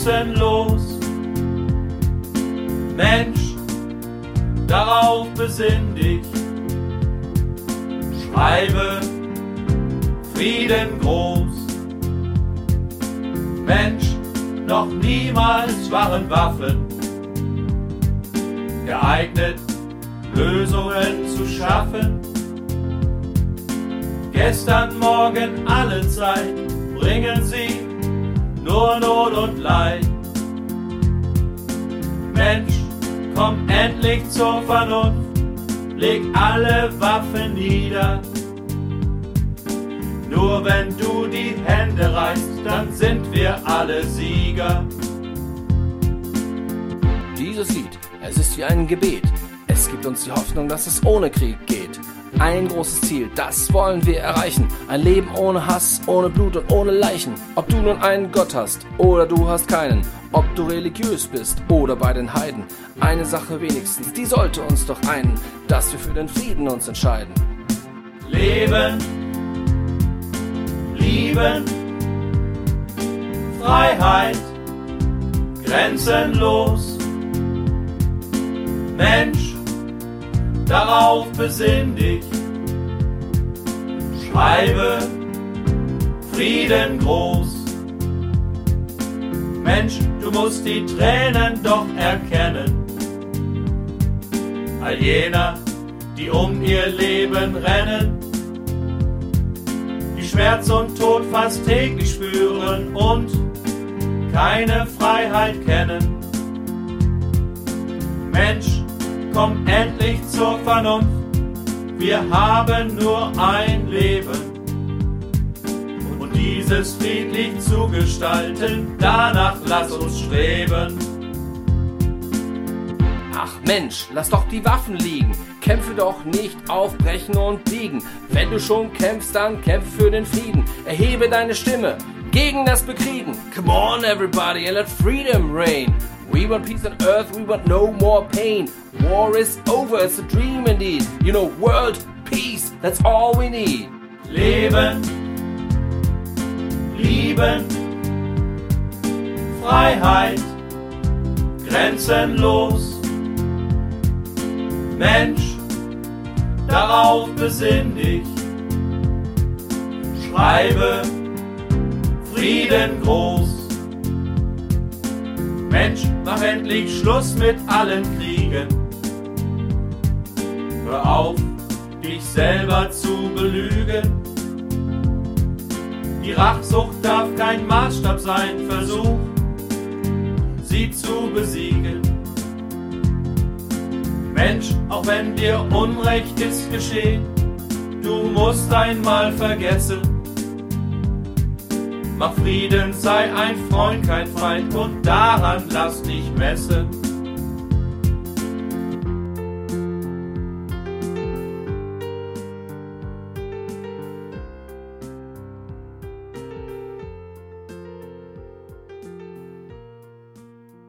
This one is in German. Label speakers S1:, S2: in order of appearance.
S1: grenzenlos. Mensch, darauf besinn dich, schreibe Frieden groß. Mensch, noch niemals waren Waffen geeignet, Lösungen zu schaffen. Gestern, morgen, alle Zeit bringen sie nur Not und Leid. Mensch, komm endlich zur Vernunft, leg alle Waffen nieder. Nur wenn du die Hände reichst, dann sind wir alle Sieger.
S2: Dieses Lied, es ist wie ein Gebet. Es gibt uns die Hoffnung, dass es ohne Krieg geht. Ein großes Ziel, das wollen wir erreichen. Ein Leben ohne Hass, ohne Blut und ohne Leichen. Ob du nun einen Gott hast oder du hast keinen. Ob du religiös bist oder bei den Heiden. Eine Sache wenigstens, die sollte uns doch einen, dass wir für den Frieden uns entscheiden.
S1: Leben, lieben, Freiheit, grenzenlos. Mensch, darauf besinn dich, schreibe Frieden groß. Mensch, du musst die Tränen doch erkennen, all jener, die um ihr Leben rennen, die Schmerz und Tod fast täglich spüren und keine Freiheit kennen. Mensch, komm endlich zur Vernunft, wir haben nur ein Leben. Und dieses friedlich zu gestalten, danach lass uns streben.
S2: Ach Mensch, lass doch die Waffen liegen. Kämpfe doch nicht aufbrechen und biegen. Wenn du schon kämpfst, dann kämpf für den Frieden. Erhebe deine Stimme gegen das Bekriegen. Come on everybody and let freedom reign. We want peace on earth, we want no more pain. War is over, it's a dream indeed. You know, world peace, that's all we need.
S1: Leben, lieben, Freiheit, grenzenlos. Mensch, darauf besinn dich, schreibe Frieden groß. Mensch, mach endlich Schluss mit allen Kriegen. Hör auf, dich selber zu belügen. Die Rachsucht darf kein Maßstab sein, versuch, sie zu besiegen. Mensch, auch wenn dir Unrecht ist geschehen, du musst einmal vergessen. Mach Frieden, sei ein Freund, kein Feind und daran lass dich messen.